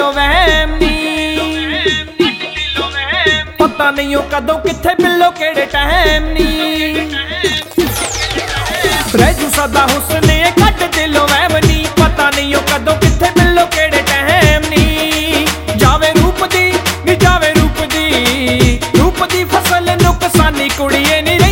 दिलों वहम नी, पता नहीं हो कदों किथे मिलो केड़े टाइम नी। रहजू सदा हुस्न कट दिलों वहम नी, पता नहीं हो कदों किथे मिलो केड़े टाइम नी। जावे रूप दी नी जावे रूप दी, रूप दी फसल नुकसानी कुड़िए नी।